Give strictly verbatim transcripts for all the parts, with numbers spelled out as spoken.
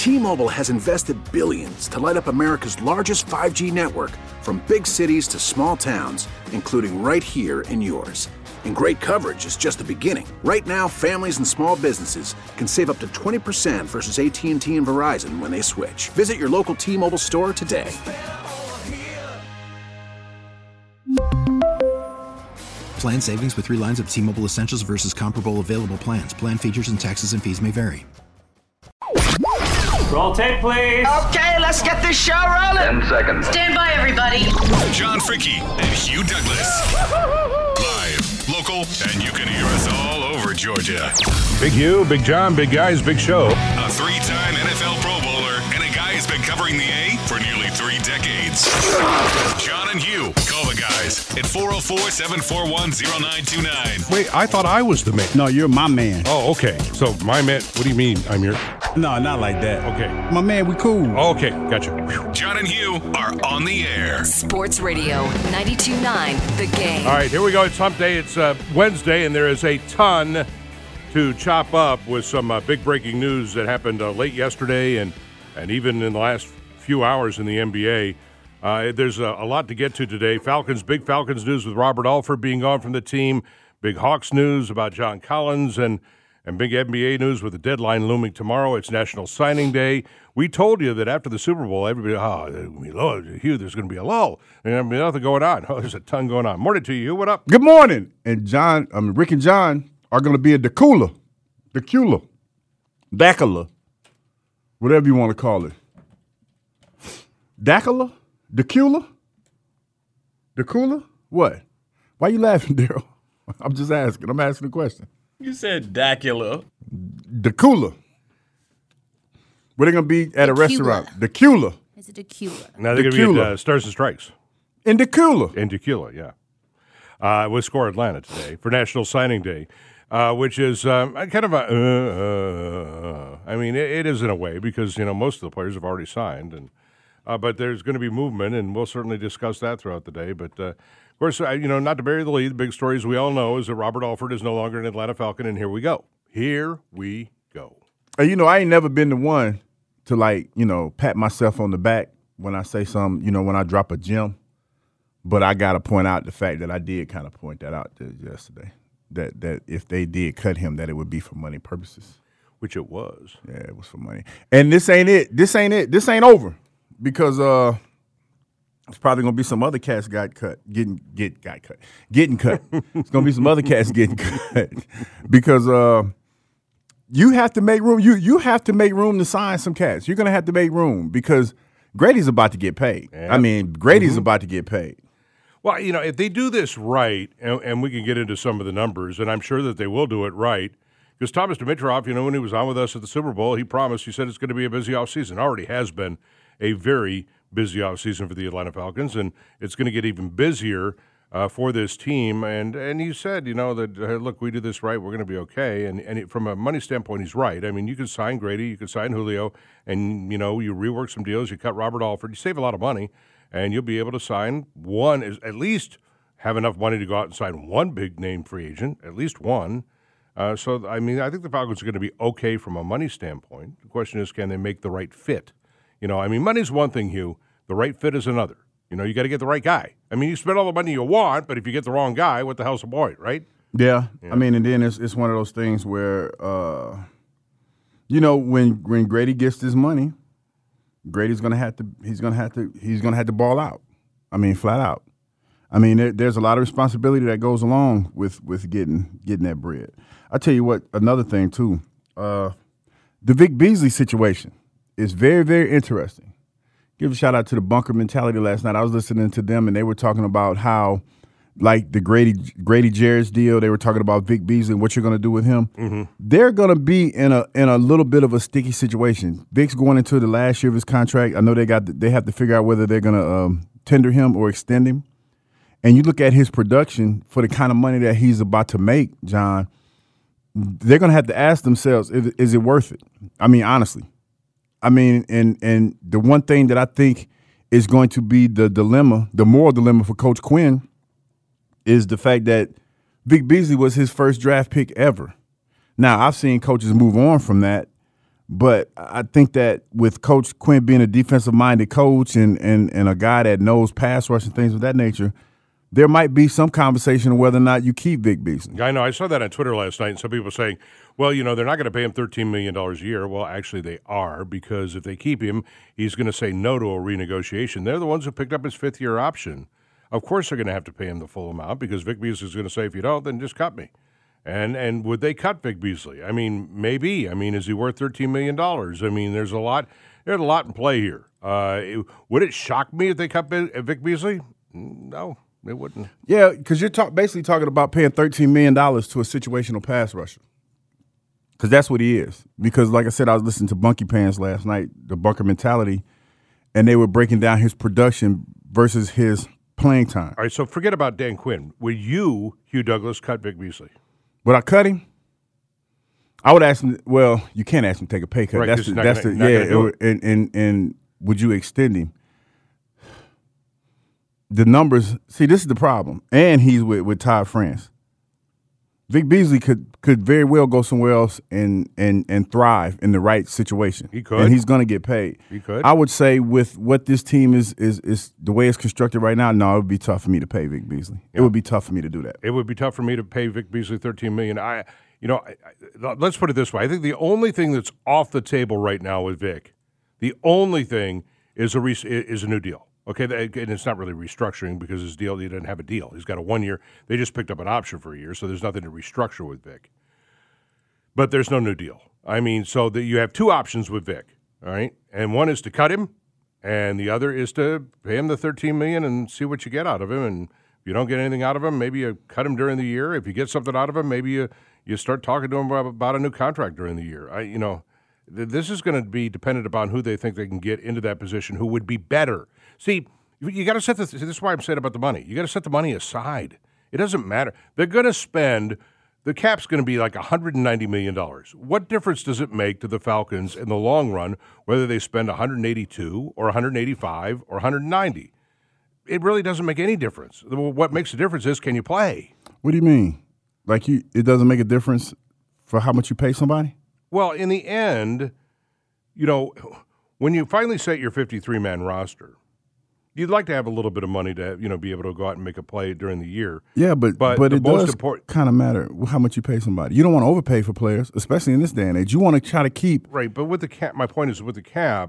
T-Mobile has invested billions to light up America's largest five G network, from big cities to small towns, including right here in yours. And great coverage is just the beginning. Right now, families and small businesses can save up to twenty percent versus A T and T and Verizon when they switch. Visit your local T-Mobile store today. Plan savings with three lines of T-Mobile Essentials versus comparable available plans. Plan features and taxes and fees may vary. Roll tape, please. Okay, let's get this show rolling. Ten seconds. Stand by, everybody. John Fricke and Hugh Douglas. Live, local, and you can hear us all over Georgia. Big Hugh, Big John, big guys, big show. A three-time N F L Pro Bowler and a guy who's been covering the A for nearly three decades. John and Hugh, call the guys at four oh four, seven four one, oh nine two nine. Wait, I thought I was the man. No, you're my man. Oh, okay. So my man, what do you mean I'm your? No, not like that. Okay. My man, we cool. Okay, gotcha. John and Hugh are on the air. Sports Radio, ninety-two point nine, The Game. All right, here we go. It's hump day. It's uh, Wednesday, and there is a ton to chop up with some uh, big breaking news that happened uh, late yesterday and, and even in the last few hours in the N B A. Uh, there's a, a lot to get to today. Falcons, big Falcons news with Robert Alford being gone from the team. Big Hawks news about John Collins and And big N B A news with the deadline looming tomorrow. It's National Signing Day. We told you that after the Super Bowl, everybody, oh, there's going to be low. Hugh, there's going to be a lull. There's going to be nothing going on. Oh, there's a ton going on. Morning to you, Hugh. What up? Good morning. And John, I mean, Rick and John are going to be a Decula, Decula, Dacula, whatever you want to call it. Dacula? Decula? Decula? What? Why you laughing, Daryl? I'm just asking. I'm asking a question. You said Dacula. Decula. Where they going to be at a restaurant? Decula. Is it Decula? Now they're going to be at uh, Stars and Strikes. In Decula. In Decula, yeah. Uh, with Score Atlanta today for National Signing Day, uh, which is um, kind of a, uh, uh, I mean, it, it is in a way because, you know, most of the players have already signed. and uh, But there's going to be movement, and we'll certainly discuss that throughout the day. But, uh, of course, you know, not to bury the lead, the big stories we all know is that Robert Alford is no longer an Atlanta Falcon, and here we go. Here we go. Hey, you know, I ain't never been the one to, like, you know, pat myself on the back when I say something, you know, when I drop a gem. But I got to point out the fact that I did kind of point that out yesterday, that that if they did cut him, that it would be for money purposes. Which it was. Yeah, it was for money. And this ain't it. This ain't it. This ain't over because uh, it's probably going to be some other cats got cut, getting get got cut, getting cut. It's going to be some other cats getting cut because uh, you have to make room. You you have to make room to sign some cats. You're going to have to make room because Grady's about to get paid. Yeah. I mean, Grady's mm-hmm. about to get paid. Well, you know, if they do this right, and, and we can get into some of the numbers, and I'm sure that they will do it right, because Thomas Dimitroff, you know, when he was on with us at the Super Bowl, he promised, he said it's going to be a busy offseason. Already has been a very busy offseason for the Atlanta Falcons, and it's going to get even busier uh, for this team. And and he said, you know, that, uh, look, we do this right, we're going to be okay. And, and it, from a money standpoint, he's right. I mean, you can sign Grady, you can sign Julio, and, you know, you rework some deals, you cut Robert Alford, you save a lot of money. And you'll be able to sign one, at least have enough money to go out and sign one big-name free agent, at least one. Uh, so, I mean, I think the Falcons are going to be okay from a money standpoint. The question is, can they make the right fit? You know, I mean, money's one thing, Hugh. The right fit is another. You know, you got to get the right guy. I mean, you spend all the money you want, but if you get the wrong guy, what the hell's the point, right? Yeah. yeah. I mean, and then it's it's one of those things where, uh, you know, when when Grady gets this money, Grady's gonna have to. He's gonna have to. He's gonna have to ball out. I mean, flat out. I mean, there, there's a lot of responsibility that goes along with with getting getting that bread. I tell you what. Another thing too. Uh, the Vic Beasley situation is very very interesting. Give a shout out to the Bunker Mentality last night. I was listening to them and they were talking about how, like the Grady Grady Jarrett's deal, they were talking about Vic Beasley and what you're going to do with him. Mm-hmm. They're going to be in a in a little bit of a sticky situation. Vic's going into the last year of his contract. I know they got they have to figure out whether they're going to um, tender him or extend him. And you look at his production for the kind of money that he's about to make, John. They're going to have to ask themselves, is, is it worth it? I mean, honestly. I mean, and and the one thing that I think is going to be the dilemma, the moral dilemma for Coach Quinn, is the fact that Vic Beasley was his first draft pick ever. Now, I've seen coaches move on from that, But I think that with Coach Quinn being a defensive-minded coach and, and, and a guy that knows pass rush and things of that nature, there might be some conversation of whether or not you keep Vic Beasley. I know. I saw that on Twitter last night, and some people saying, well, you know, they're not going to pay him thirteen million dollars a year. Well, actually, they are, because if they keep him, he's going to say no to a renegotiation. They're the ones who picked up his fifth-year option. Of course they're going to have to pay him the full amount, because Vic Beasley is going to say, if you don't, then just cut me. And and would they cut Vic Beasley? I mean, maybe. I mean, is he worth thirteen million dollars? I mean, there's a lot there's a lot in play here. Uh, it, would it shock me if they cut Vic Beasley? No, it wouldn't. Yeah, because you're talk, basically talking about paying thirteen million dollars to a situational pass rusher. Because that's what he is. Because, like I said, I was listening to Bunky Pants last night, the Bunker Mentality, and they were breaking down his production versus his playing time. All right, so forget about Dan Quinn. Would you, Hugh Douglas, cut Vic Beasley? Would I cut him? I would ask him. Well, you can't ask him to take a pay cut. Right, that's the, that's gonna, the yeah. It, it, and, and and would you extend him? The numbers. See, this is the problem. And he's with with Todd France. Vic Beasley could could very well go somewhere else and and and thrive in the right situation. He could, and he's going to get paid. He could. I would say with what this team is is is the way it's constructed right now. No, it would be tough for me to pay Vic Beasley. Yeah. It would be tough for me to do that. It would be tough for me to pay Vic Beasley thirteen million dollars. I, you know, I, I, let's put it this way. I think the only thing that's off the table right now with Vic, the only thing is a re- is a new deal. Okay, and it's not really restructuring because his deal, he doesn't have a deal. He's got a one-year. They just picked up an option for a year, so there's nothing to restructure with Vic. But there's no new deal. I mean, so that you have two options with Vic, all right? And one is to cut him, and the other is to pay him the thirteen million dollars and see what you get out of him. And if you don't get anything out of him, maybe you cut him during the year. If you get something out of him, maybe you, you start talking to him about, about a new contract during the year. I, you know, th- this is going to be dependent upon who they think they can get into that position who would be better. See, you got to set this. This is why I'm saying about the money. You got to set the money aside. It doesn't matter. They're going to spend. The cap's going to be like one hundred ninety million dollars. What difference does it make to the Falcons in the long run whether they spend one hundred eighty-two or one hundred eighty-five or one hundred ninety? It really doesn't make any difference. What makes a difference is, can you play? What do you mean? Like you? It doesn't make a difference for how much you pay somebody? Well, in the end, you know, when you finally set your fifty-three man roster, you'd like to have a little bit of money to, you know, be able to go out and make a play during the year. Yeah, but but, but it does important, kind of matter how much you pay somebody. You don't want to overpay for players, especially in this day and age. You want to try to keep right. But with the cap, my point is with the cap,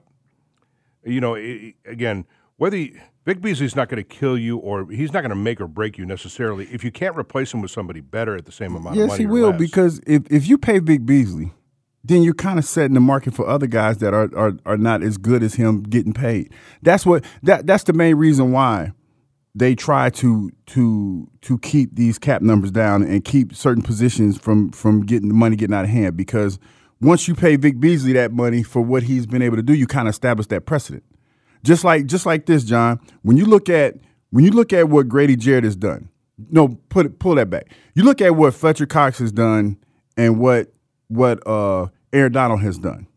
you know, it, again, whether he, Vic Beasley's not going to kill you or he's not going to make or break you necessarily. If you can't replace him with somebody better at the same amount yes, of money, yes, he will less. Because if if you pay Vic Beasley, then you're kind of setting the market for other guys that are, are are not as good as him getting paid. That's what that that's the main reason why they try to to to keep these cap numbers down and keep certain positions from from getting the money getting out of hand. Because once you pay Vic Beasley that money for what he's been able to do, you kind of establish that precedent. Just like just like this, John. When you look at when you look at what Grady Jarrett has done, no, put it pull that back. You look at what Fletcher Cox has done and what what uh. Aaron Donald has done.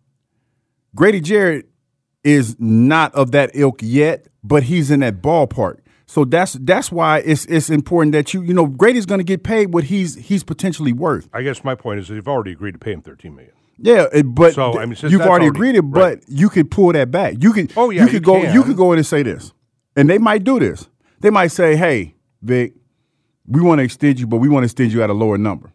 Grady Jarrett is not of that ilk yet, but he's in that ballpark. So that's that's why it's it's important that you you know Grady's going to get paid what he's he's potentially worth. I guess my point is that you've already agreed to pay him thirteen million dollars. Yeah, but so, I mean, you've already, already agreed it, right. But you could pull that back. You could oh yeah, you could you go can. you could go in and say this, and they might do this. They might say, "Hey, Vic, we want to extend you, but we want to extend you at a lower number,"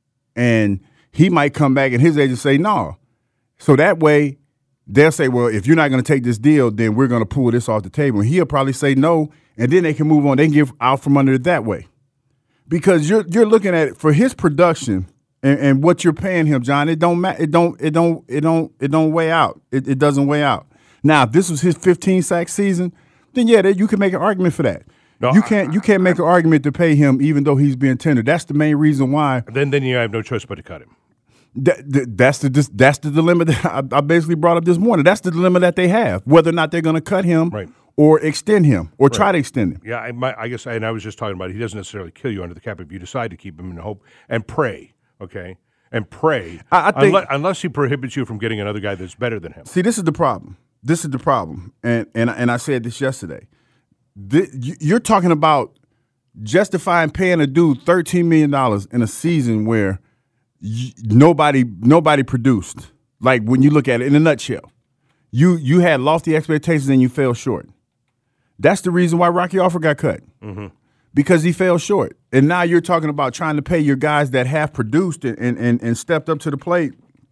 and he might come back and his agent say no. So that way they'll say, well, if you're not going to take this deal, then we're going to pull this off the table. And he'll probably say no, and then they can move on. They can get out from under it that way. Because you're you're looking at it for his production and, and what you're paying him, John, it don't ma- it don't it don't it don't it don't weigh out. It, it doesn't weigh out. Now, if this was his fifteen sack season, then yeah, you can make an argument for that. No, you can't you can't make an argument to pay him even though he's being tendered. That's the main reason why. Then then you have no choice but to cut him. That, that, that's the this, that's the dilemma that I, I basically brought up this morning. That's the dilemma that they have, whether or not they're going to cut him right. or extend him or right. try to extend him. Yeah, I, my, I guess, and I was just talking about it. He doesn't necessarily kill you under the cap if you decide to keep him in hope and pray, okay, and pray. I, I think, unless, unless he prohibits you from getting another guy that's better than him. See, this is the problem. This is the problem, and and and I said this yesterday. This, you're talking about justifying paying a dude thirteen million dollars in a season where. Nobody, nobody produced. Like when you look at it in a nutshell, you you had lofty expectations and you fell short. That's the reason why Rocky Alford got cut. Mm-hmm. Because he fell short. And now you're talking about trying to pay your guys that have produced and, and, and stepped up to the plate.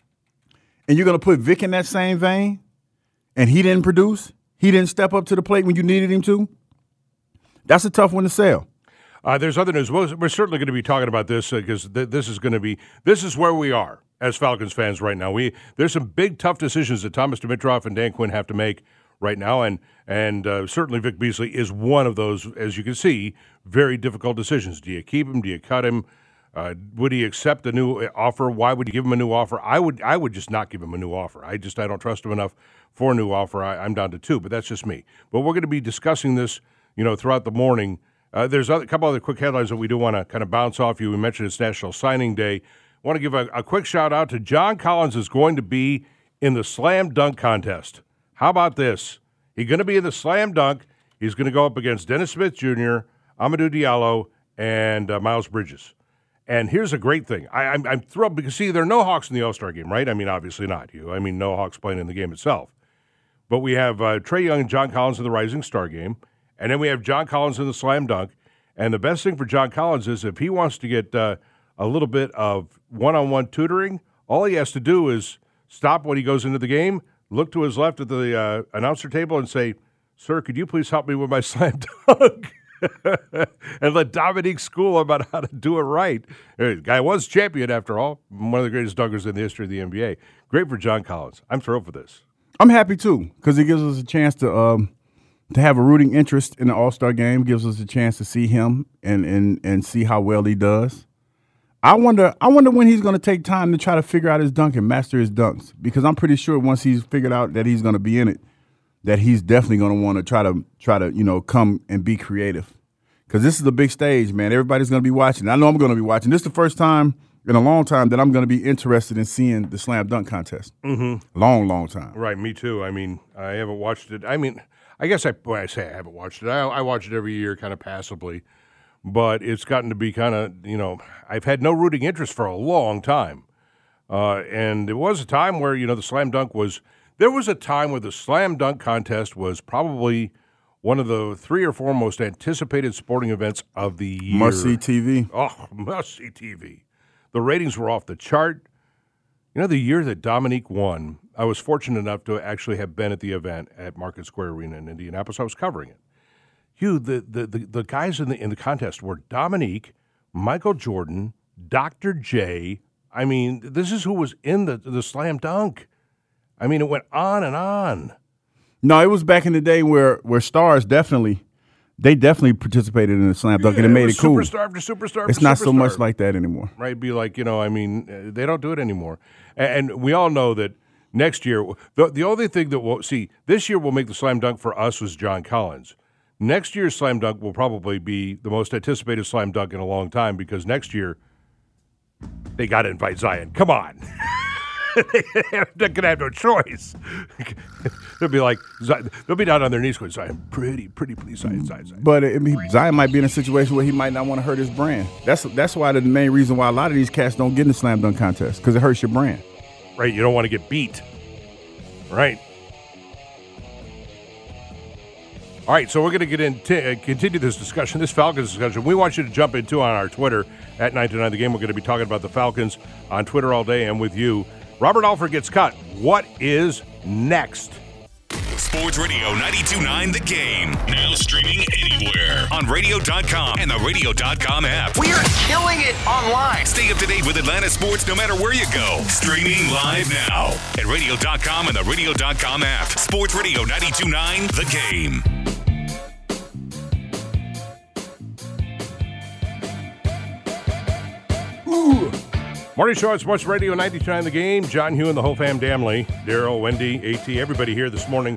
And you're going to put Vic in that same vein, and he didn't produce? He didn't step up to the plate when you needed him to? That's a tough one to sell. Uh, there's other news. We're, we're certainly going to be talking about this because uh, th- this is going to be – this is where we are as Falcons fans right now. We There's some big, tough decisions that Thomas Dimitroff and Dan Quinn have to make right now, and and uh, certainly Vic Beasley is one of those, as you can see, very difficult decisions. Do you keep him? Do you cut him? Uh, would he accept a new offer? Why would you give him a new offer? I would I would just not give him a new offer. I just I don't trust him enough for a new offer. I, I'm down to two, but that's just me. But we're going to be discussing this, you know, throughout the morning. Uh, there's a couple other quick headlines that we do want to kind of bounce off you. We mentioned it's National Signing Day. I want to give a, a quick shout out to John Collins is going to be in the slam dunk contest. How about this? He's going to be in the slam dunk. He's going to go up against Dennis Smith Junior, Amadou Diallo, and uh, Miles Bridges. And here's a great thing. I, I'm, I'm thrilled because, see, there are no Hawks in the All-Star game, right? I mean, obviously not you. I mean, no Hawks playing in the game itself. But we have uh, Trae Young and John Collins in the Rising Star game. And then we have John Collins in the slam dunk. And the best thing for John Collins is if he wants to get uh, a little bit of one-on-one tutoring, all he has to do is stop when he goes into the game, look to his left at the uh, announcer table and say, "Sir, could you please help me with my slam dunk?" And let Dominique school him about how to do it right. The guy was champion, after all, one of the greatest dunkers in the history of the N B A. Great for John Collins. I'm thrilled for this. I'm happy, too, because it gives us a chance to um, to have a rooting interest in the All-Star game, gives us a chance to see him and and, and see how well he does. I wonder I wonder when he's going to take time to try to figure out his dunk and master his dunks, because I'm pretty sure once he's figured out that he's going to be in it, that he's definitely going to want to try to try to you know come and be creative, because this is a big stage, man. Everybody's going to be watching. I know I'm going to be watching. This is the first time in a long time that I'm going to be interested in seeing the slam dunk contest. Mm-hmm. Long, long time. Right, me too. I mean, I haven't watched it. I mean, I guess I when I say I haven't watched it. I, I watch it every year, kind of passively. But it's gotten to be kind of, you know, I've had no rooting interest for a long time. Uh, and there was a time where, you know, the slam dunk was, there was a time where the slam dunk contest was probably one of the three or four most anticipated sporting events of the year. Must-see T V. Oh, must-see T V. The ratings were off the chart. You know, the year that Dominique won, I was fortunate enough to actually have been at the event at Market Square Arena in Indianapolis. I was covering it. Hugh, the, the, the, the guys in the in the contest were Dominique, Michael Jordan, Doctor J. I mean, this is who was in the, the slam dunk. I mean, it went on and on. No, it was back in the day where, where stars definitely, they definitely participated in the slam dunk, Yeah, and it made was it cool. Superstar after superstar after It's not superstar. so much like that anymore. Right, be like, you know, I mean, uh, they don't do it anymore. And, and we all know that next year, the, the only thing that will, see, this year will make the slam dunk for us was John Collins. Next year's slam dunk will probably be the most anticipated slam dunk in a long time, because next year they got to invite Zion. Come on. They're going to have no choice. They'll be like, they'll be down on their knees going, Zion, pretty, pretty, please, Zion, Zion, Zion. But I mean, Zion might be in a situation where he might not want to hurt his brand. That's that's why the main reason why a lot of these cats don't get in the slam dunk contest, because it hurts your brand. Right, you don't want to get beat. Right. All right, so we're going to get into uh, continue this discussion, this Falcons discussion. We want you to jump into on our Twitter at nine two nine The Game. We're going to be talking about the Falcons on Twitter all day and with you. Robert Alford gets cut. What is next? Sports Radio ninety-two point nine The Game. Now streaming anywhere on radio dot com and the radio dot com app. We are killing it online. Stay up to date with Atlanta sports no matter where you go. Streaming live now at radio dot com and the radio dot com app. Sports Radio ninety-two point nine The Game. Ooh. Morning show on Sports Radio ninety-two point nine The Game. John Hugh and the whole fam damly. Daryl, Wendy, AT, everybody here this morning.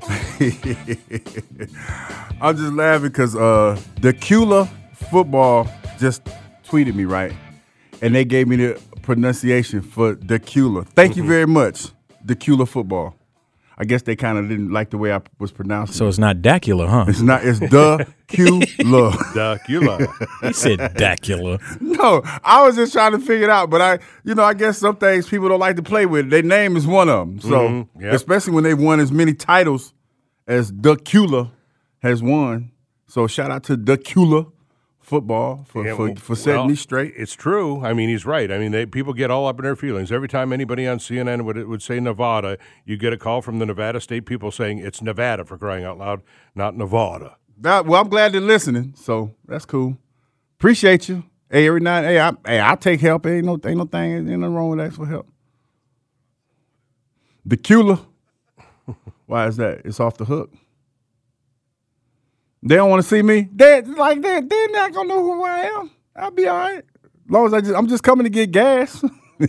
I'm just laughing because uh, the Cula football just tweeted me, right? And they gave me the pronunciation for the Cula. Thank mm-hmm. you very much, the Cula football. I guess they kind of didn't like the way I was pronouncing So it. it's not Dacula, huh? It's not. It's Dacula. Dacula. He said Dacula. No, I was just trying to figure it out. But I, you know, I guess some things people don't like to play with. Their name is one of them. So, Mhm, yep. especially when they've won as many titles as Dacula has won. So, shout out to Dacula football for, Yeah, for, well, for setting well, me straight. It's true. I mean, he's right. I mean, they, people get all up in their feelings. Every time anybody on C N N would would say Nevada, you get a call from the Nevada State people saying it's Nevada, for crying out loud, not Nevada. That, well, I'm glad they're listening. So, that's cool. Appreciate you. Hey, every night, hey, I, hey, I'll take help. Ain't no, ain't no thing, ain't nothing wrong with asking for help. Dacula. Why is that? It's off the hook. They don't want to see me. They like they they're not gonna know who I am. I'll be all right. As long as I just I'm just coming to get gas.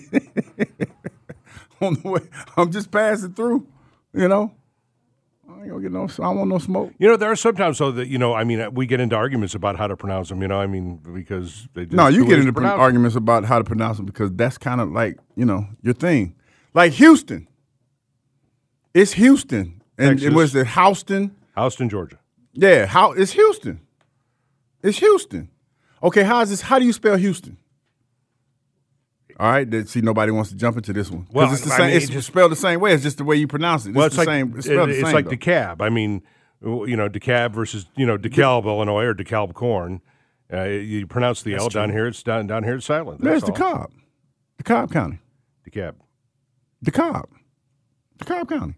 On the way, I'm just passing through. You know, I ain't gonna get no. I don't want no smoke. You know, there are sometimes, though, that, you know, I mean, we get into arguments about how to pronounce them, you know, I mean, because they just No, you two get ways to into pronounce them. arguments about how to pronounce them because that's kind of like you know your thing. Like Houston, it's Houston, and it Texas. was it Houston. Houston, Georgia. Yeah, how it's Houston. It's Houston. Okay, how is this? How do you spell Houston? All right, then, see, nobody wants to jump into this one because Well, it's the I same. mean, it's it just- spelled the same way. It's just the way you pronounce it. It's, Well, it's the like same. It's spelled it- the it's same. like though. DeKalb. I mean, you know, DeKalb versus, you know, DeKalb, Illinois, or DeKalb corn. Uh, you pronounce the L down here. It's down down here. It's silent. There's That's the all. Cobb, the Cobb County, DeKalb. the Cobb, the Cobb County.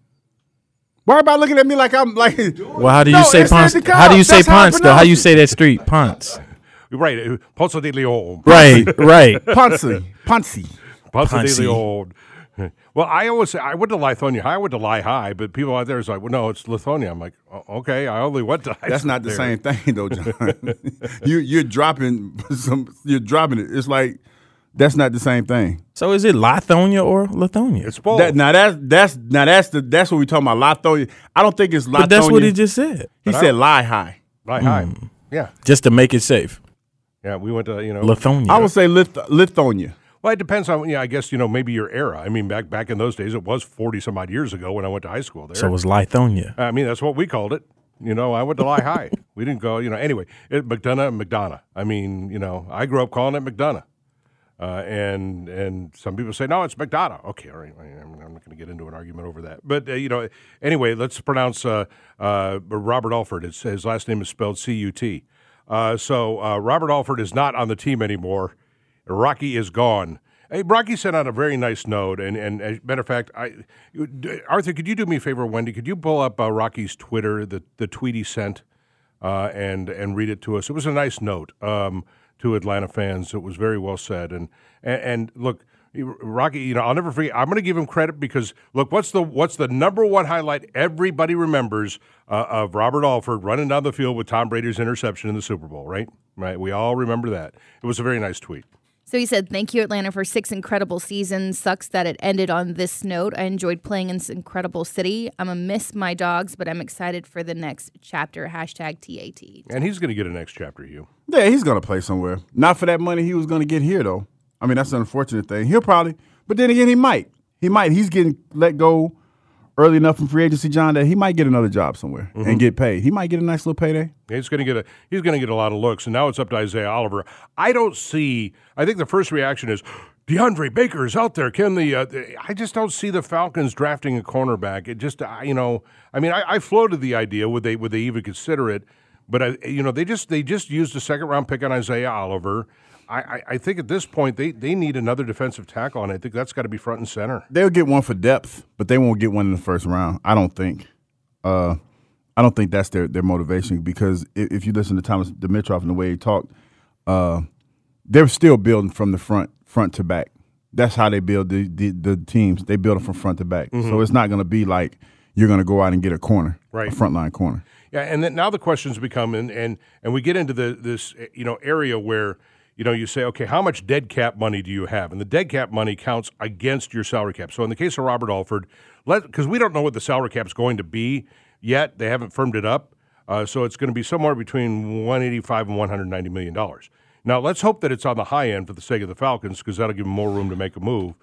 Why everybody looking at me like I'm like? Well, how do you No, say it says Ponce? the How do you Cobb. say That's how I Ponce, though? How pronounce you it. say that street? Ponce. Right. uh, Ponce de Leon. Right, right. Ponce, Ponce. Ponce Ponce. de Leon. Well, I always say, I went to Lithonia High. I went to Lie High, but people out there is like, well, no, it's Lithonia. I'm like, oh, okay, I only went to high That's school not the there. same thing, though, John. you you're dropping some. You're dropping it. It's like that's not the same thing. So is it Lithonia or Lithonia? It's both. That, now that's that's now that's the that's what we talking about. Lithonia. I don't think it's Lithonia. But that's what he just said. He said lie high. Lie High. Yeah. Just to make it safe. Yeah, we went to, you know. Lithonia. I would say Lith- Lithonia. Well, it depends on, yeah, I guess, you know, maybe your era. I mean, back back in those days, it was forty some odd years ago when I went to high school there. So it was Lithonia. I mean, that's what we called it. You know, I went to Lie High. We didn't go, you know, anyway, it, McDonough and McDonough. I mean, you know, I grew up calling it McDonough. Uh, and and some people say, no, it's McDonough. Okay, all right, I'm, I'm not going to get into an argument over that. But, uh, you know, anyway, let's pronounce uh, uh, Robert Alford. It's, his last name is spelled C U T. Uh, so uh, Robert Alford is not on the team anymore. Rocky is gone. Hey, Rocky sent out a very nice note, and, and as a matter of fact, I, Arthur, could you do me a favor, Wendy? Could you pull up uh, Rocky's Twitter, the, the tweet he sent, uh, and and read it to us? It was a nice note um, to Atlanta fans. It was very well said, and and, and look, Rocky, you know, I'll never forget. I'm going to give him credit because look, what's the what's the number one highlight everybody remembers uh, of Robert Alford running down the field with Tom Brady's interception in the Super Bowl, right? Right. We all remember that. It was a very nice tweet. So he said, thank you, Atlanta, for six incredible seasons. Sucks that it ended on this note. I enjoyed playing in this incredible city. I'm going to miss my dogs, but I'm excited for the next chapter. Hashtag T A T. And he's going to get a next chapter, Hugh. Yeah, he's gonna play somewhere. Not for that money he was gonna get here, though. I mean, that's an unfortunate thing. He'll probably, but then again, he might. He might. He's getting let go early enough from free agency, John, that he might get another job somewhere Mm-hmm. and get paid. He might get a nice little payday. He's going to get a he's going to get a lot of looks, and now it's up to Isaiah Oliver. I don't see. I think the first reaction is DeAndre Baker is out there. Can the? Uh, the I just don't see the Falcons drafting a cornerback. It just uh, you know. I mean, I, I floated the idea. Would they would they even consider it? But I, you know, they just they just used a second round pick on Isaiah Oliver. I, I, I think at this point they, they need another defensive tackle, and I think that's got to be front and center. They'll get one for depth, but they won't get one in the first round. I don't think. Uh, I don't think that's their, their motivation because if, if you listen to Thomas Dimitroff and the way he talked, uh, they're still building from the front front to back. That's how they build the the, the teams. They build it from front to back. Mm-hmm. So it's not going to be like you're going to go out and get a corner, Right. a frontline corner. Yeah, and then now the questions become, and and, and we get into the this you know area where you know you say, okay, how much dead cap money do you have? And the dead cap money counts against your salary cap. So in the case of Robert Alford, let because we don't know what the salary cap is going to be yet, they haven't firmed it up. Uh, so it's going to be somewhere between one eighty-five and one hundred ninety million dollars. Now let's hope that it's on the high end for the sake of the Falcons, because that'll give them more room to make a move.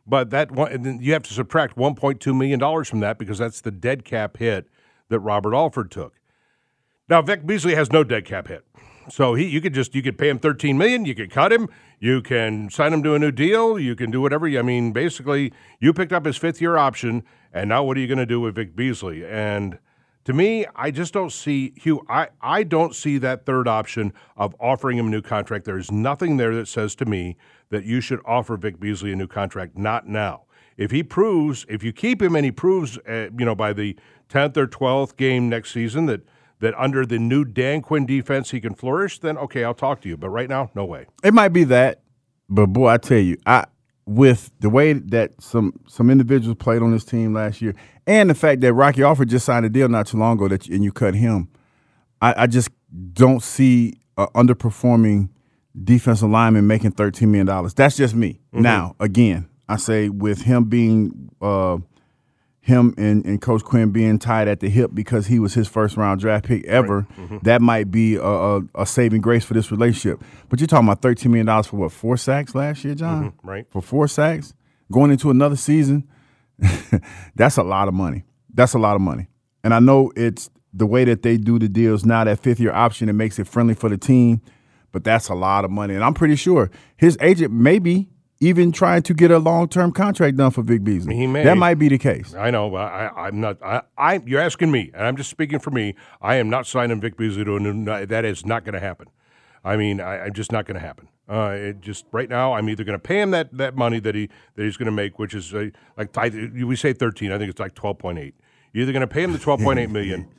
But that one, and then you have to subtract one point two million dollars from that because that's the dead cap hit that Robert Alford took. Now, Vic Beasley has no dead cap hit. So he, you could just you could pay him thirteen million dollars, you could cut him, you can sign him to a new deal, you can do whatever. I mean, basically, you picked up his fifth-year option, and now what are you going to do with Vic Beasley? And to me, I just don't see, Hugh, I, I don't see that third option of offering him a new contract. There's nothing there that says to me that you should offer Vic Beasley a new contract, not now. If he proves, if you keep him and he proves, uh, you know, by the tenth or twelfth game next season that that under the new Dan Quinn defense he can flourish, then okay, I'll talk to you. But right now, no way. It might be that, but boy, I tell you, I with the way that some some individuals played on this team last year, and the fact that Rocky Alford just signed a deal not too long ago that you, and you cut him, I, I just don't see an underperforming defensive lineman making thirteen million dollars. That's just me. Mm-hmm. Now, again, I say with him being uh, him and, and Coach Quinn being tied at the hip because he was his first round draft pick ever, right. mm-hmm. that might be a, a, a saving grace for this relationship. But you're talking about thirteen million dollars for what, four sacks last year, John? Mm-hmm. Right. For four sacks? Going into another season? That's a lot of money. That's a lot of money. And I know it's the way that they do the deals now, that fifth-year option, it makes it friendly for the team, but that's a lot of money. And I'm pretty sure his agent may be even trying to get a long-term contract done for Vic Beasley. He may. That might be the case. I know. I, I'm not. I, I. You're asking me, and I'm just speaking for me. I am not signing Vic Beasley to a new. That is not going to happen. I mean, I, I'm just not going to happen. Uh, it just right now, I'm either going to pay him that, that money that he that he's going to make, which is uh, like we say thirteen. I think it's like twelve point eight. You're either going to pay him the twelve point eight million,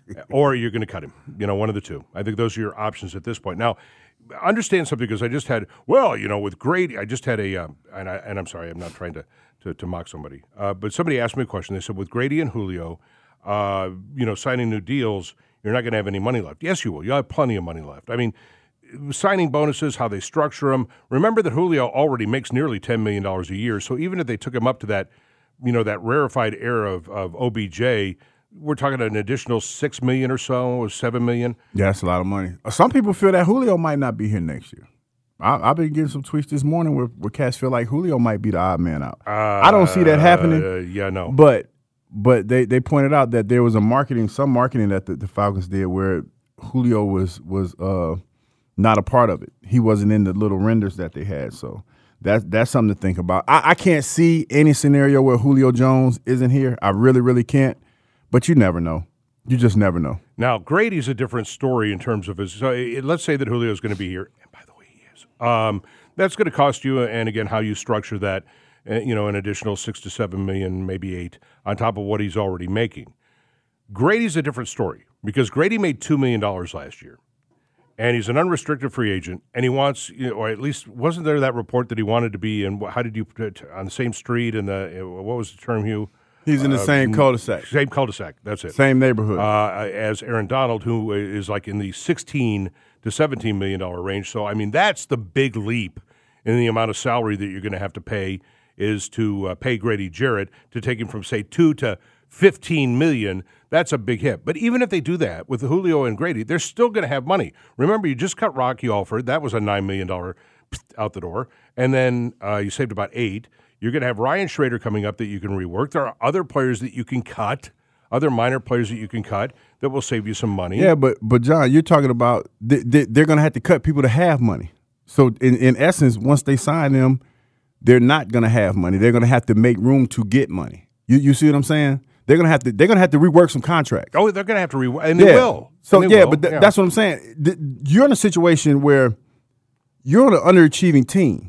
or you're going to cut him. You know, one of the two. I think those are your options at this point. Now, understand something, because I just had, well, you know, with Grady, I just had a, um, and, I, and I'm sorry, I'm not trying to, to, to mock somebody, uh, but somebody asked me a question. They said, with Grady and Julio, uh, you know, signing new deals, you're not going to have any money left. Yes, you will. You'll have plenty of money left. I mean, signing bonuses, how they structure them. Remember that Julio already makes nearly ten million dollars a year, so even if they took him up to that, you know, that rarefied era of, of O B J, we're talking an additional six million dollars or so, or seven million dollars. Yeah, that's a lot of money. Some people feel that Julio might not be here next year. I, I've been getting some tweets this morning where, where cats feel like Julio might be the odd man out. Uh, I don't see that happening. Uh, yeah, no. But but they, they pointed out that there was a marketing, some marketing that the, the Falcons did where Julio was was uh, not a part of it. He wasn't in the little renders that they had. So that's that's something to think about. I, I can't see any scenario where Julio Jones isn't here. I really, really can't. But you never know. You just never know. Now, Grady's a different story in terms of his. So let's say that Julio's going to be here, and by the way, he is. Um, that's going to cost you, and again, how you structure that. Uh, you know, an additional six to seven million, maybe eight, on top of what he's already making. Grady's a different story because Grady made two million dollars last year, and he's an unrestricted free agent, and he wants, you know, or at least wasn't there that report that he wanted to be in? How did you on the same street and the what was the term, Hugh? He's in the uh, same cul-de-sac. Same cul-de-sac, that's it. Same neighborhood. Uh, as Aaron Donald, who is like in the sixteen to seventeen million dollars range. So, I mean, that's the big leap in the amount of salary that you're going to have to pay is to uh, pay Grady Jarrett to take him from, say, two to fifteen million dollars. That's a big hit. But even if they do that with Julio and Grady, they're still going to have money. Remember, you just cut Rocky Alford. That was a nine million dollars out the door. And then uh, you saved about eight. You're going to have Ryan Schrader coming up that you can rework. There are other players that you can cut, other minor players that you can cut that will save you some money. Yeah, but but John, you're talking about they, they, they're going to have to cut people to have money. So in, in essence, once they sign them, they're not going to have money. They're going to have to make room to get money. You you see what I'm saying? They're going to have to they're going to have to rework some contracts. Oh, they're going to have to rework, and they yeah. will. So they yeah, will. but th- yeah. that's what I'm saying. Th- you're in a situation where you're on an underachieving team,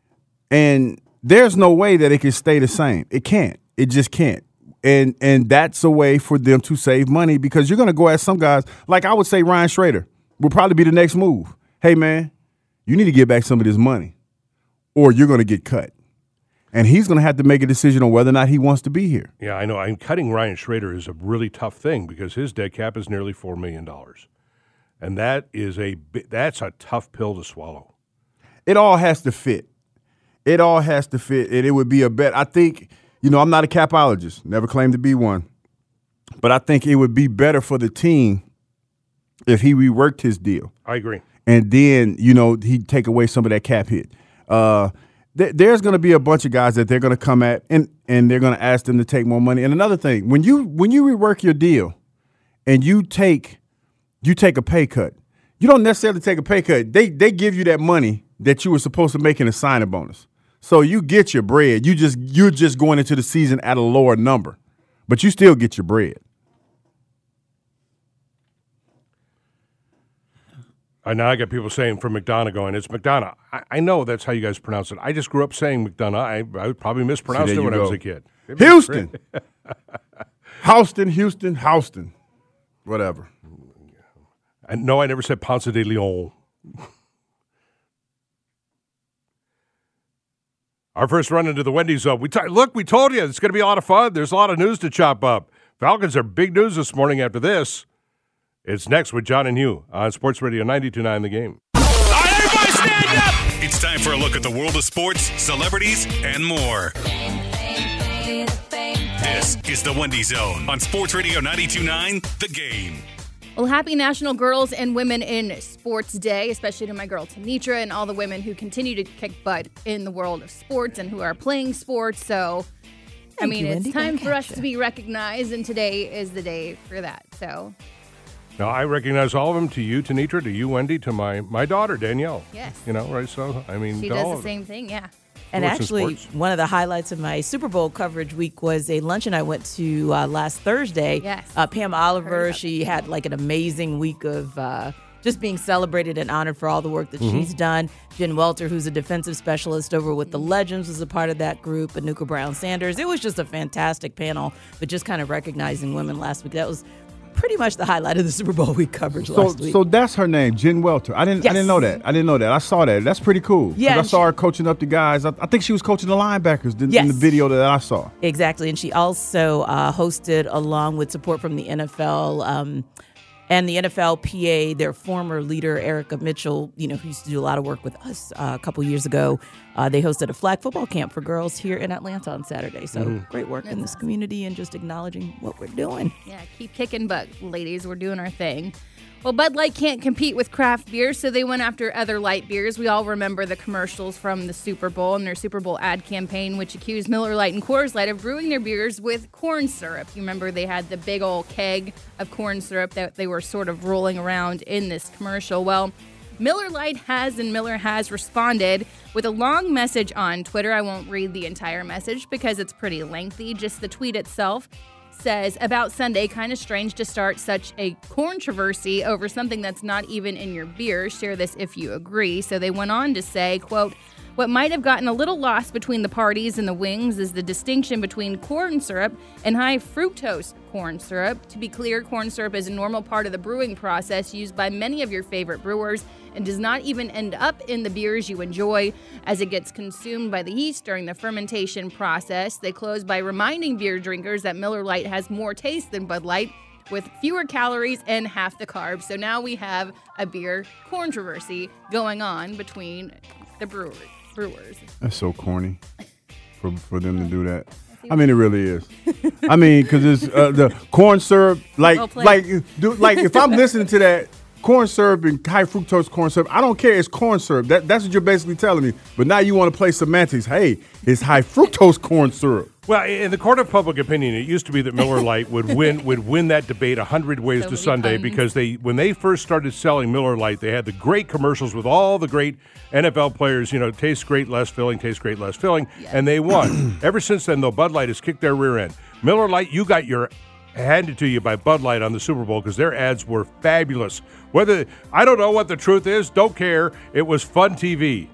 and there's no way that it can stay the same. It can't. It just can't. And and that's a way for them to save money because you're going to go at some guys, like I would say Ryan Schrader will probably be the next move. Hey, man, you need to get back some of this money or you're going to get cut. And he's going to have to make a decision on whether or not he wants to be here. Yeah, I know. I'm cutting Ryan Schrader is a really tough thing because his dead cap is nearly four million dollars. And that is a that's a tough pill to swallow. It all has to fit. It all has to fit, and it would be a bet. I think, you know, I'm not a capologist, never claimed to be one, but I think it would be better for the team if he reworked his deal. I agree. And then, you know, he'd take away some of that cap hit. Uh, th- there's going to be a bunch of guys that they're going to come at, and and they're going to ask them to take more money. And another thing, when you when you rework your deal, and you take you take a pay cut, you don't necessarily take a pay cut. They they give you that money that you were supposed to make in a signing bonus. So you get your bread. You just you're just going into the season at a lower number, but you still get your bread. I now I got people saying from McDonough going, it's McDonough. I, I know that's how you guys pronounce it. I just grew up saying McDonough. I, I probably mispronounced See, it when go. I was a kid. Houston. Houston, Houston, Houston. Whatever. I, no, I never said Ponce de Leon. Our first run into the Wendy's Zone. We t- Look, we told you, it's going to be a lot of fun. There's a lot of news to chop up. Falcons are big news this morning after this. It's next with John and Hugh on Sports Radio ninety-two point nine The Game. All right, everybody stand up! It's time for a look at the world of sports, celebrities, and more. This is the Wendy Zone on Sports Radio ninety-two point nine The Game. Well, happy National Girls and Women in Sports Day, especially to my girl Tanitra and all the women who continue to kick butt in the world of sports and who are playing sports. So, I Thank mean, you, it's Wendy. time Go for us catch to be recognized, and today is the day for that. So, Now, I recognize all of them, to you, Tanitra, to you, Wendy, to my, my daughter, Danielle. Yes. You know, right? So, I mean, she to does all the of same thing, yeah. And Sports and actually, sports. one of the highlights of my Super Bowl coverage week was a luncheon I went to uh, last Thursday. Yes. Uh, Pam Oliver, she had like an amazing week of uh, just being celebrated and honored for all the work that Mm-hmm. she's done. Jen Welter, who's a defensive specialist over with the Legends, was a part of that group. Anuka Brown Sanders. It was just a fantastic panel, but just kind of recognizing women last week. That was pretty much the highlight of the Super Bowl week coverage So, last week. so that's her name, Jen Welter. I didn't, I Yes. didn't know that. I didn't know that. I saw that. That's pretty cool. 'Cause Yeah, I and saw she- her coaching up the guys. I, I think she was coaching the linebackers in, in Yes. the video that I saw. Exactly. And she also uh, hosted, along with support from the N F L um, and the N F L P A, their former leader, Erica Mitchell, you know, who used to do a lot of work with us uh, a couple years ago. Uh, they hosted a flag football camp for girls here in Atlanta on Saturday. So Mm-hmm. great work in this community and just acknowledging what we're doing. Yeah, keep kicking butt, ladies. We're doing our thing. Well, Bud Light can't compete with craft beer, so they went after other light beers. We all remember the commercials from the Super Bowl and their Super Bowl ad campaign, which accused Miller Lite and Coors Light of brewing their beers with corn syrup. You remember they had the big old keg of corn syrup that they were sort of rolling around in this commercial. Well, Miller Lite has and Miller has responded with a long message on Twitter. I won't read the entire message because it's pretty lengthy. Just the tweet itself says, about Sunday, kind of strange to start such a controversy over something that's not even in your beer. Share this if you agree. So they went on to say, quote, what might have gotten a little lost between the parties and the wings is the distinction between corn syrup and high fructose corn syrup. To be clear, corn syrup is a normal part of the brewing process used by many of your favorite brewers and does not even end up in the beers you enjoy as it gets consumed by the yeast during the fermentation process. They close by reminding beer drinkers that Miller Lite has more taste than Bud Light with fewer calories and half the carbs. So now we have a beer controversy going on between the brewer, brewers. That's so corny for for them to do that. I mean, it really is. I mean, because it's uh, the corn syrup, like, Well played. like, do, like if I'm listening to that corn syrup and high fructose corn syrup, I don't care. It's corn syrup. That, that's what you're basically telling me. But now you want to play semantics. Hey, it's high fructose corn syrup. Well, in the court of public opinion, it used to be that Miller Lite would win would win that debate a hundred ways So to many Sunday puns. because they when they first started selling Miller Lite, they had the great commercials with all the great N F L players. You know, tastes great, less filling, tastes great, less filling, and they won. Ever since then, though, Bud Light has kicked their rear end. Miller Lite, you got your handed to you by Bud Light on the Super Bowl because their ads were fabulous. Whether I don't know what the truth is, don't care. It was fun T V.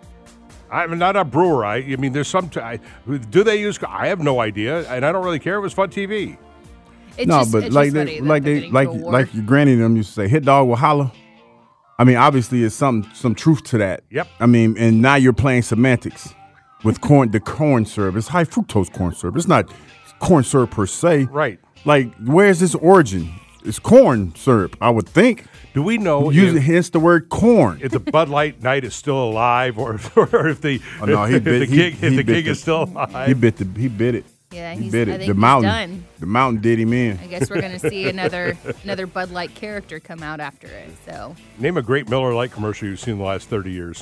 I'm not a brewer. I, I mean, there's some. T- I, do they use? I have no idea, and I don't really care. It was fun T V. It's no, just, but it's like just they, funny that like they're they, getting like to a war. like your granny and them used to say, "Hit dog will holler." I mean, obviously, it's some some truth to that. Yep. I mean, and now you're playing semantics with corn. The corn syrup. It's high fructose corn syrup. It's not corn syrup per se. Right. Like, where's this origin? It's corn syrup, I would think. Do we know Use if, hence the word corn. if the Bud Light night is still alive, or, or if the Oh, no, he if bit- the he- gig, if he the bit gig the- is still alive? He bit the he bit it. Yeah, he he's- bit I it. think The he's mountain. done. The mountain did him in. I guess we're going to see another another Bud Light character come out after it. So Name a great Miller Lite commercial you've seen in the last thirty years.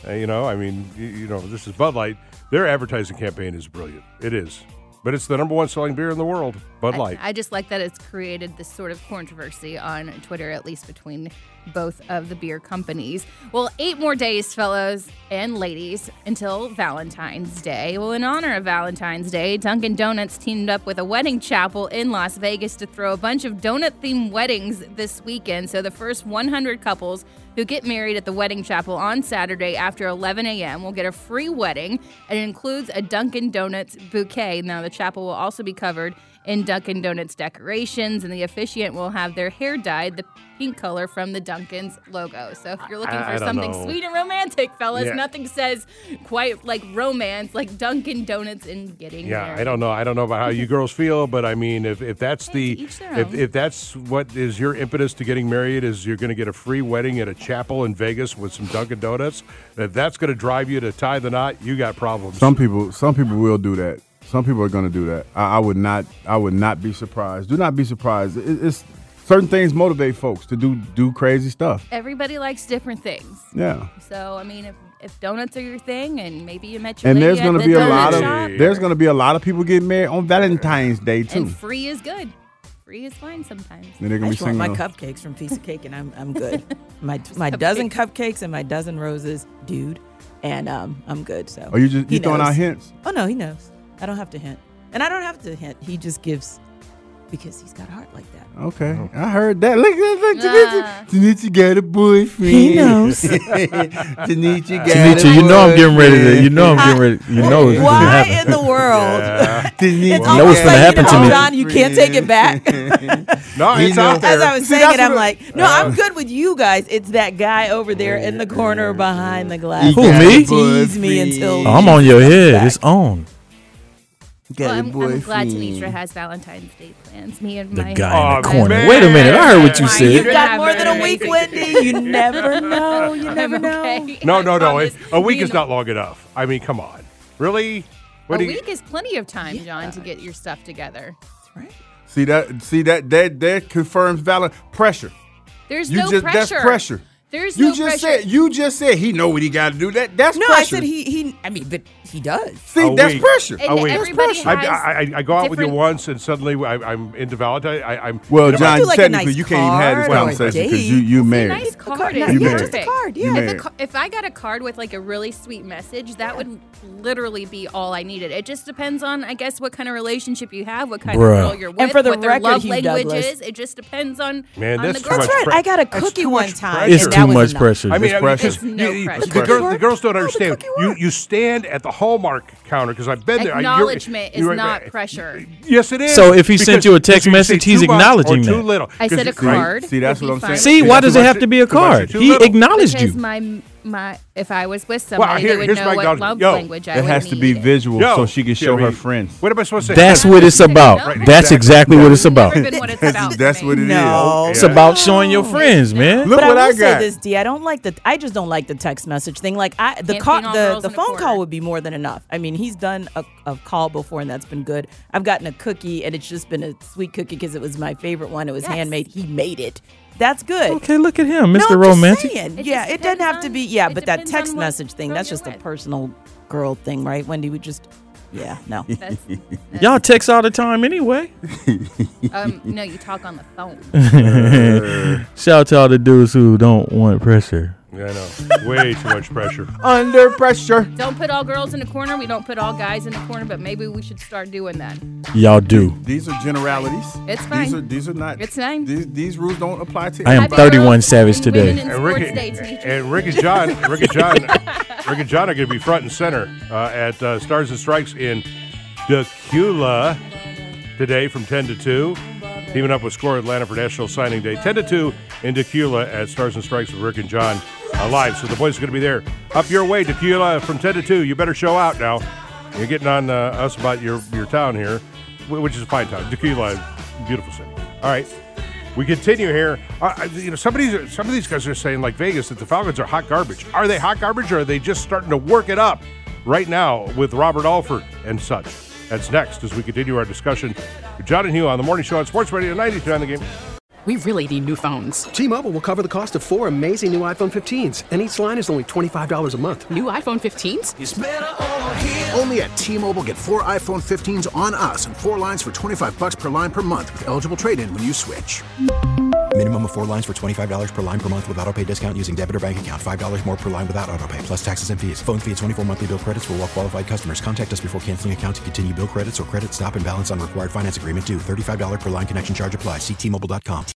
Uh, you know, I mean, you, you know, this is Bud Light. Their advertising campaign is brilliant. It is. But it's the number one selling beer in the world, Bud Light. I, I just like that it's created this sort of controversy on Twitter, at least between both of the beer companies. Well, eight more days, fellows and ladies, until Valentine's Day. Well, in honor of Valentine's Day, Dunkin' Donuts teamed up with a wedding chapel in Las Vegas to throw a bunch of donut-themed weddings this weekend. So the first one hundred couples who get married at the wedding chapel on Saturday after eleven a.m. will get a free wedding, and it includes a Dunkin' Donuts bouquet. Now, the chapel will also be covered in Dunkin' Donuts decorations, and the officiant will have their hair dyed the pink color from the Dunkin's logo. So if you're looking I, for I something know. sweet and romantic, fellas, Yeah. nothing says quite like romance like Dunkin' Donuts and getting Yeah, married. I don't know. I don't know about how you girls feel, but I mean, if, if that's the each their if, own. if that's what is your impetus to getting married, is you're going to get a free wedding at a chapel in Vegas with some Dunkin' Donuts. If that's going to drive you to tie the knot, you got problems. Some people, some people will do that. Some people are going to do that. I, I would not. I would not be surprised. Do not be surprised. It, it's certain things motivate folks to do do crazy stuff. Everybody likes different things. Yeah. So, I mean, if, if donuts are your thing and maybe you met your And lady there's at going to the be a donut lot of shop, there's going to be a lot of people getting married on Valentine's Day too. and free is good. Free is fine sometimes. And they're I going to just be want singing. my uh, cupcakes from Piece of Cake, and I'm I'm good. My my dozen cupcakes and my dozen roses, dude, and um I'm good. So. Are you just He you throwing knows. out hints? Oh no, he knows. I don't have to hint, and I don't have to hint. He just gives because he's got a heart like that. Okay, I heard that. Look, look, look. Ah. Tanisha got a boyfriend. He knows. Tanisha got Tanisha, a you know I'm getting ready to. boyfriend. You know I'm getting ready. You know it's gonna Why happen. in the world? Tanisha It's know almost what's gonna like, happen you to know, me. John, you can't take it back. No, He it's know. out there. As I was See, saying that's it, I'm what- like, no, I'm good with you guys. It's that guy over there in the corner behind the glass. Who, got me? a Tease me boyfriend. until Oh, I'm on your head. back. It's on. Got Well, a I'm, I'm glad boyfriend. Tanisha has Valentine's Day plans. Me and The my guy in the Oh, corner. man. Wait a minute. I heard what you Why said. You've You're got not more than a very week, amazing. Wendy. You never know. You never I'm know. okay. No, no, I no. promise. A week Me is and- not long enough. I mean, come on. Really? What A do you- week is plenty of time, John, to get your stuff together. That's right. See that? See that? That that confirms valid pressure. There's You no just pressure. that's pressure. There's You no just pressure. said you just said he know what he got to do. That that's No, pressure. I said he. He. I mean, but he does. See, A that's week. pressure. And Oh, wait. everybody I, has I, I, I go out with you different- once, and suddenly I, I'm into Valentine. I, I'm Well, you know, John, do like a technically nice you can't even have this card or a conversation because date. you you A married. nice card card, is yeah, You just married. a card. You Yeah. married. If, a, ca- if I got a card with like a really sweet message, that would literally be all I needed. It just depends on, I guess, what kind of relationship you have, what kind Bruh. of girl you're with, And for the what their record, love Hugh language Douglas. is. It just depends on, Man, on that's the too girl. much That's right. pre- I got a that's cookie too one much time. pressure. It's and too that was much enough. pressure. I mean, It's I mean, pressure. 'cause It's no you- pressure. The, girl, the Cookie girls don't work? understand. Oh, the cookie You work. you stand at the Hallmark counter because I've been there. I- you're- Acknowledgement is you're- not pressure. Yes, it is. So if he sent Because- you a text because you message, say he's too much acknowledging or too that. little. I said a 'Cause- card. See, that's would what be I'm fine. saying. See, why does it have to be a Too much or card? too He little? acknowledged Because you. my my if I was with Well, somebody, here- they would here's know my what acknowledgement. love Yo, language I It would has to need. be visual Yo, so she can yeah, show I her mean, friends. What am I supposed to say? That's what it's about. Right, That's exactly what it's Never about. been what it's about for That's me. what it is. No. It's about showing your friends, man. Look but what I I will say got. this, D. I don't like the. I just don't like the text message thing. Like I, the Can't call, ping all the girls the in a phone corner. call would be more than enough. I mean, he's done a, a call before, and that's been good. I've gotten a cookie, and it's just been a sweet cookie because it was my favorite one. It was Yes. handmade. He made it. That's good. Okay, look at him, No, Mister I'm just Romantic. saying. It Yeah, just it doesn't have depends to be. on- Yeah, it but that depends text on what message thing, girl that's you're just a with. personal girl thing, right? Wendy would just. Yeah, no. That's, Y'all text all the time anyway. um, no, you talk on the phone. Shout out to all the dudes who don't want pressure. Yeah, I know. Way too much pressure. Under pressure. Don't put all girls in a corner. We don't put all guys in a corner, but maybe we should start doing that. Y'all do. These are generalities. It's These fine. are these are not. It's fine. These, these rules don't apply to. I am Happy thirty-one girls Savage and today. women in And sports Rick, day, teacher. and Rick and John, Rick and John, Rick and John are going to be front and center uh, at uh, Stars and Strikes in Decula today from ten to two. Teaming up with Score Atlanta for National Signing Day. ten to two in Decula at Stars and Strikes with Rick and John uh, live. So the boys are going to be there. Up your way, Decula from ten to two. You better show out now. You're getting on uh, us about your, your town here, wh- which is a fine town. Decula, beautiful city. All right. We continue here. Uh, you know, some of these some of these guys are saying, like Vegas, that the Falcons are hot garbage. Are they hot garbage, or are they just starting to work it up right now with Robert Alford and such? That's next as we continue our discussion with John and Hugh on the morning show on Sports Radio ninety-two on the Game. We really need new phones. T-Mobile will cover the cost of four amazing new iPhone fifteens, and each line is only twenty-five dollars a month. New iPhone fifteens? It's better over here. Only at T-Mobile, get four iPhone fifteens on us and four lines for twenty-five bucks per line per month with eligible trade-in when you switch. Minimum of four lines for twenty-five dollars per line per month with autopay discount using debit or bank account. five dollars more per line without autopay, plus taxes and fees. Phone fee at twenty-four monthly bill credits for well-qualified customers. Contact us before canceling account to continue bill credits or credit stop and balance on required finance agreement due. thirty-five dollars per line connection charge applies. See T Mobile dot com.